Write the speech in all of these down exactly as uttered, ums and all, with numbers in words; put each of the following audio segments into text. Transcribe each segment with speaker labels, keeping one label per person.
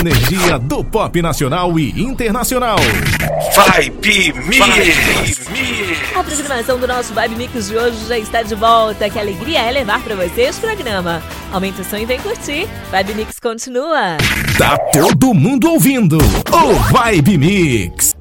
Speaker 1: Energia do pop nacional e internacional.
Speaker 2: Vibe Mix.
Speaker 3: A programação do nosso Vibe Mix de hoje já está de volta. Que alegria é levar para você esse programa. Aumenta o som e vem curtir. Vibe Mix continua.
Speaker 1: Tá todo mundo ouvindo o Vibe Mix.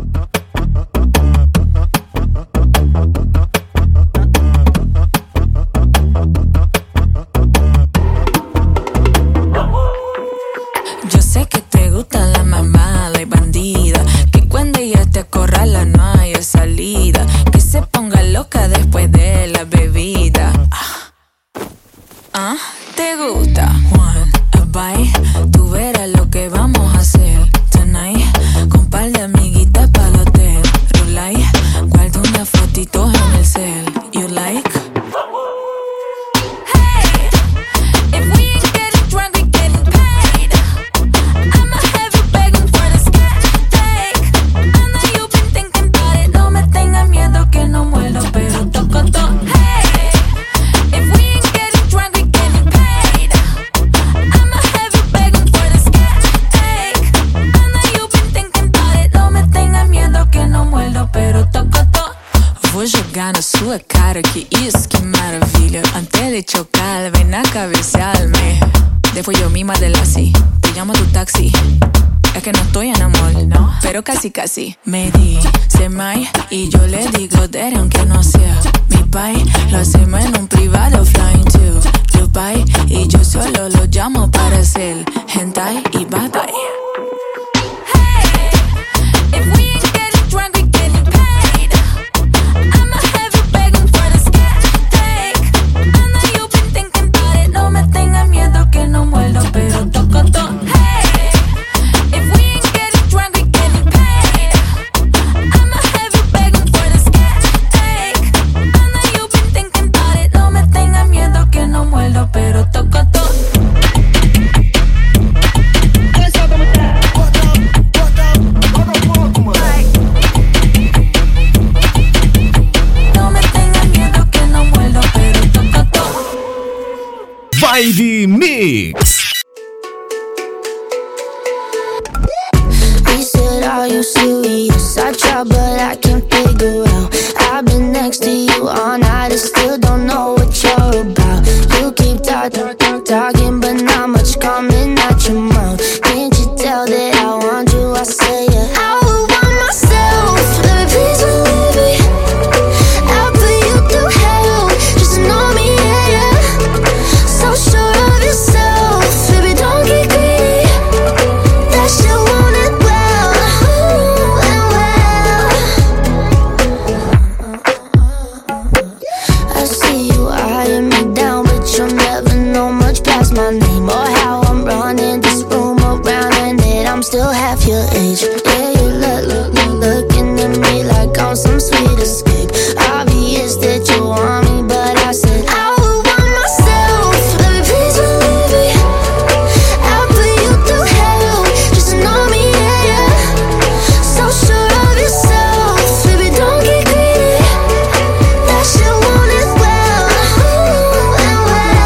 Speaker 4: Yo sé que te gusta la mamada y bandida, que cuando ella te acorrala no hay salida, que se ponga loca después de la bebida. Ah, ah, ¿te gusta? One, a bye, tú verás lo que vamos a hacer tonight, con par de amiguitas pa'l hotel. Rulay, guarda una fotito en el cel. You like? Na sua cara, que isso, que maravilha. Antes de chocar, ven a cabecearme. Después yo misma de la así, te llamo a tu taxi. Es que no estoy en amor, no, pero casi casi. Me dice May y yo le digo Dere, aunque no sea mi pai. Lo hacemos en un privado, flying to Dubai. Y yo solo lo llamo para hacer hentai y bye bye.
Speaker 1: Vibe Mix.
Speaker 5: He said, are you serious? I try but I can't figure out. I've been next to you all night and still don't know what you're about. You keep talking, talking but not much coming out your mouth. Can't you tell that I want you? I say yeah. I would want myself. Let me please believe me. I'll put you through hell. Just know me, yeah, yeah. So sure of yourself, baby, don't get greedy. That shit want it well, ooh, and well. I see you eyeing me down, but you'll never know much past my name or how I'm running this room around, and that I'm still half your age. Yeah, you look, look, look, looking at me like I'm some sweet escape. Obvious that you want me, but I said I would want myself. Let me please believe me. I'll put you through hell. Just know me, yeah, yeah. So sure of yourself, baby, don't get greedy. That shit want it well, ooh, and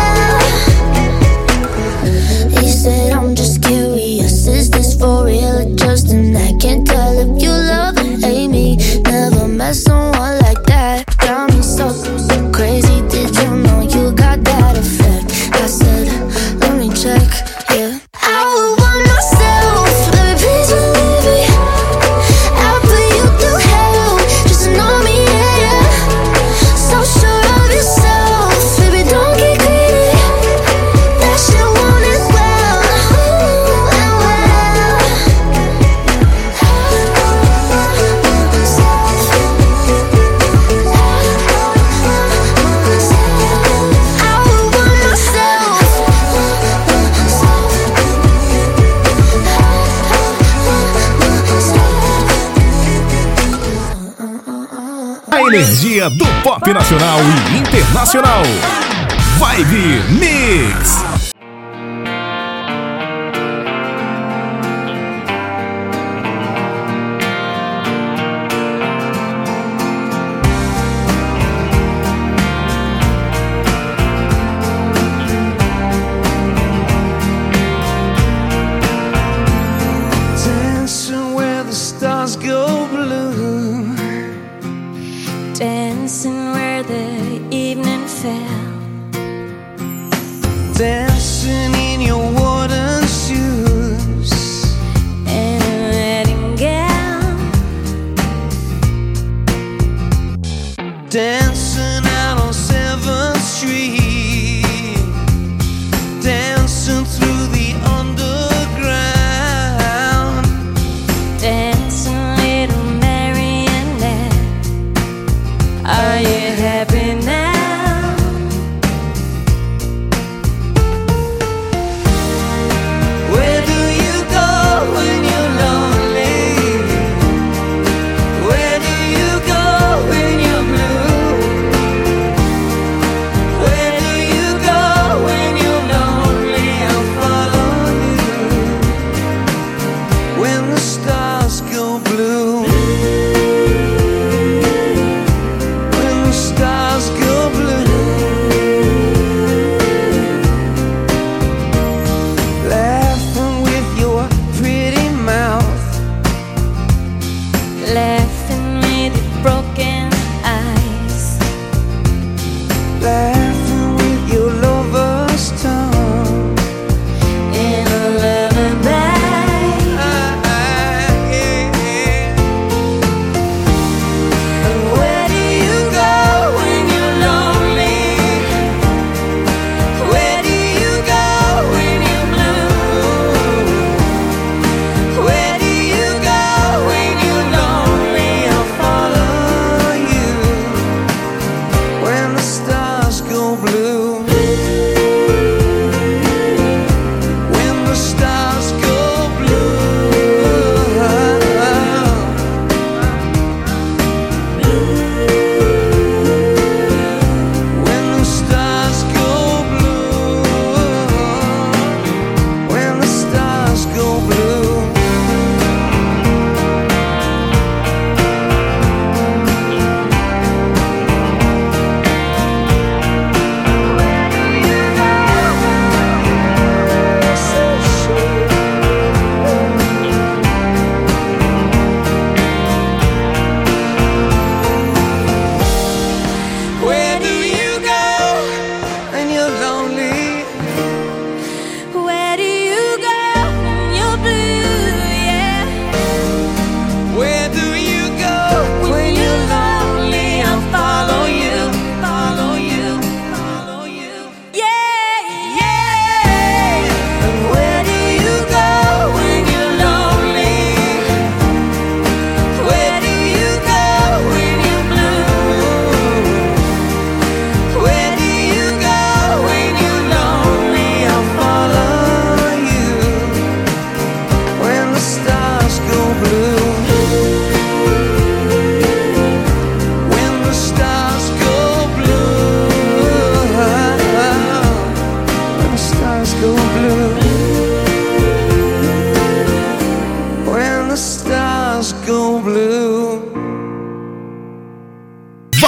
Speaker 5: well. He said, I'm just curious, is this for real or just an act? Can't tell if you love or hate me. Never met someone like that. Got me so, so crazy. Did you know you got that effect? I said, let me check, yeah. I would want myself. Let me please believe me. I'll put you through hell. Just know me, yeah, yeah. So sure of yourself, baby, don't get greedy. That shit want it well, ooh, and well. I would want myself.
Speaker 1: A energia do pop nacional e internacional. Vibe Mix.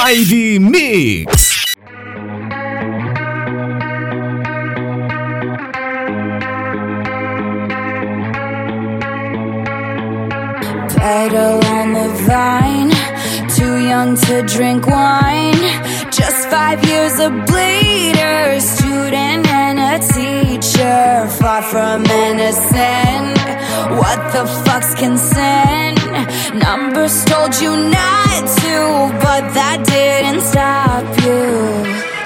Speaker 1: Vibe Mix.
Speaker 4: Petal on the vine, too young to drink wine. Just five years a bleeder, student and a teacher, far from innocent. What the fuck's consent? Numbers told you not to, but that didn't stop you.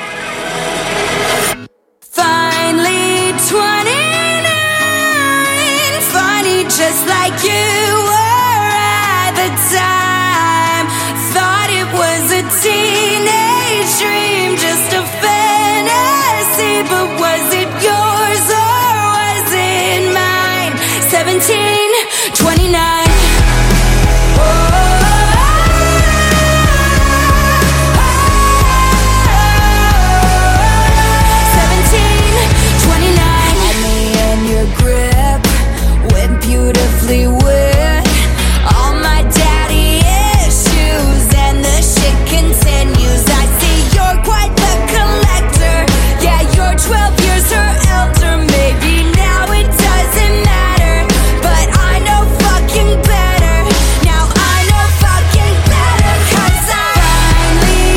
Speaker 4: Finally twenty-nine, funny just like you were at the time. Thought it was a teenage dream, just a fantasy, but was it yours or was it mine? Seventeen, twenty-nine. Beautifully wet, all my daddy issues, and the shit continues. I see you're quite the collector. Yeah, you're twelve years her elder. Maybe now it doesn't matter, but I know fucking better. Now I know fucking better, 'cause I'm finally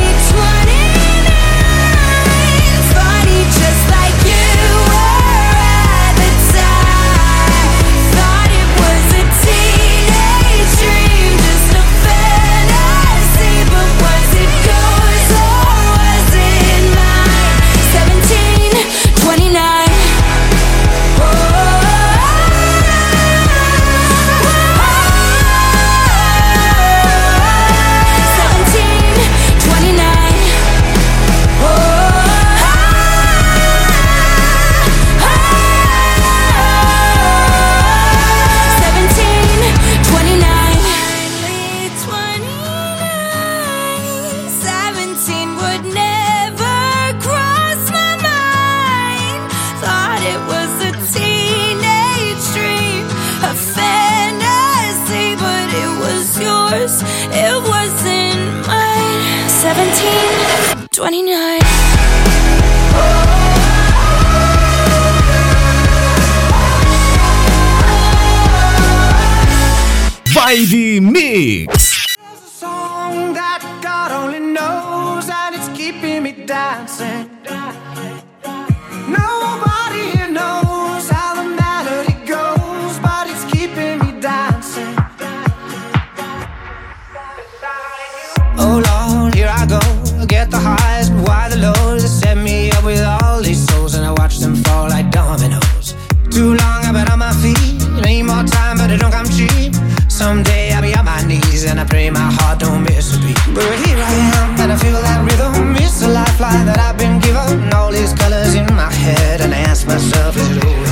Speaker 4: twenty-nine. Funny just like you were at the time. Thought it was a teenage dream, just a fantasy, but was it yours or was it mine? Seventeen, twenty-nine. Seventeen, twenty-nine. Seventeen, twenty-nine. Seventeen would never cross my mind. Thought it was a teenage dream, a fantasy, but it was yours, it wasn't mine. Seventeen, twenty-nine.
Speaker 1: Vibe Mix.
Speaker 6: There's a song that God only knows, and it's keeping me dancing. Nobody here knows how the melody goes, but it's keeping me dancing. Oh Lord, here I go, get the highs, but why the lows? They set me up with all these souls, and I watch them fall like dominoes. Too long I've been on my feet, need more time, but it don't come cheap. Someday I'll be on my knees, and I pray my heart don't miss a beat. But here I am, and I feel that rhythm. It's a lifeline that I've been given. All these colors in my head, and I ask myself, is it over?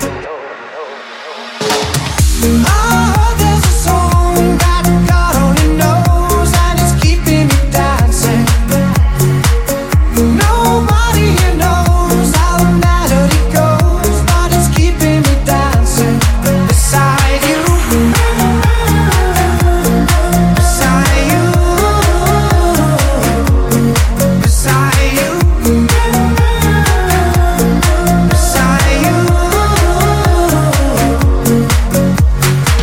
Speaker 6: Oh, there's a song that God only knows, and it's keeping me dancing. Nobody here knows how the melody goes, but it's keeping me dancing. Beside you, beside you, beside you, beside you.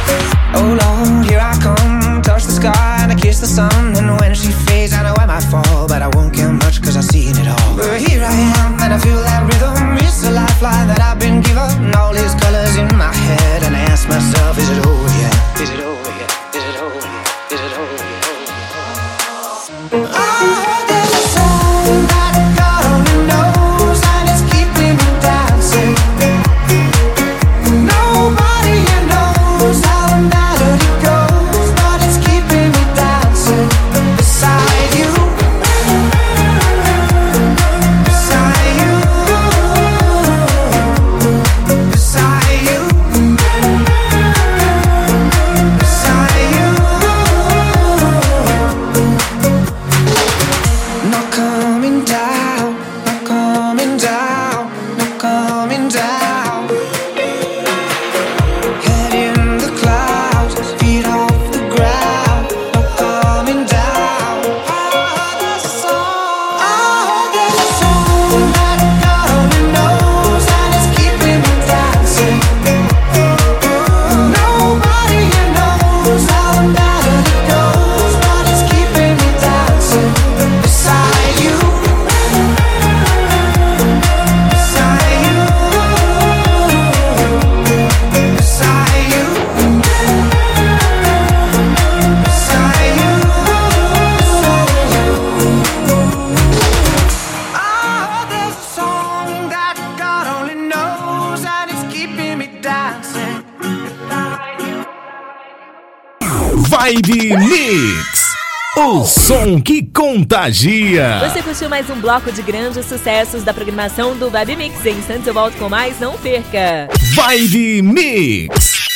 Speaker 1: Vibe Mix, o som que contagia.
Speaker 3: Você curtiu mais um bloco de grandes sucessos da programação do Vibe Mix. Em instantes eu volto com mais, não perca.
Speaker 1: Vibe Mix.